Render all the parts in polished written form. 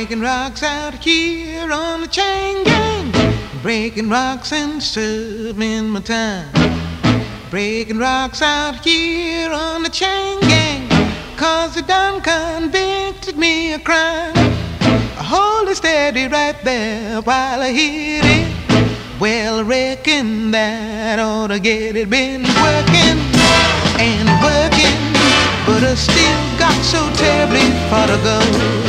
Breaking rocks out here on the chain gang. Breaking rocks and serving my time. Breaking rocks out here on the chain gang. 'Cause they done convicted me of crime. Hold it steady right there while I hit it. Well, I reckon that ought to get it. Been working and working, but I still got so terribly far to go.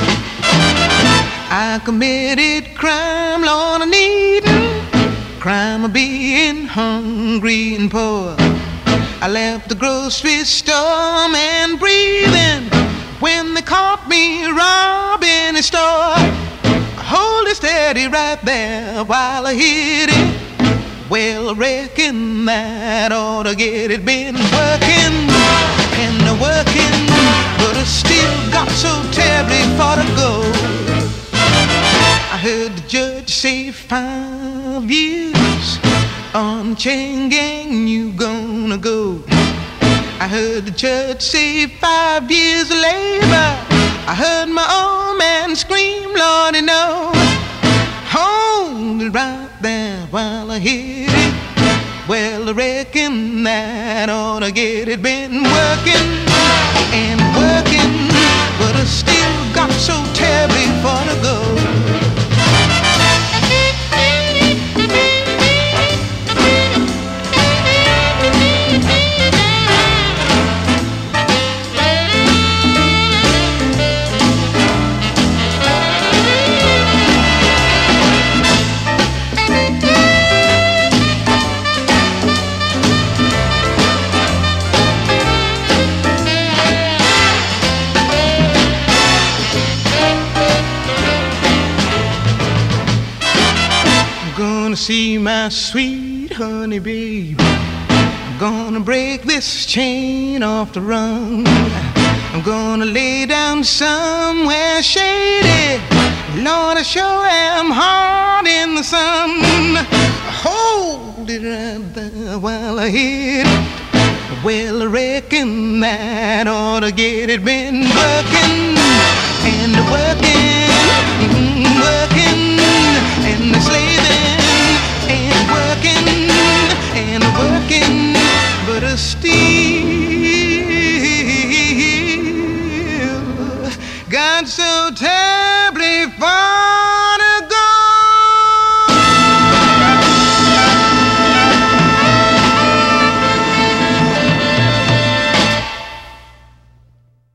I committed crime, Lord, I needin'. Crime of being hungry and poor. I left the grocery store and breathing when they caught me robbing a store. Hold it steady right there while I hit it. Well, I reckon that ought to get it. Been working and working, but I still got so terribly far to go. I heard the judge say 5 years on chain gang you gonna go. I heard the judge say 5 years of labor. I heard my old man scream, Lordy, no. Hold it right there while I hit it. Well, I reckon that ought to get it. Been working and working, but I still got so terribly far to go. See my sweet honey baby, I'm gonna break this chain off the run. I'm gonna lay down somewhere shady. Lord, I sure am hard in the sun. Hold it right there while I hit it. Well, I reckon that ought to get it. Been working and working,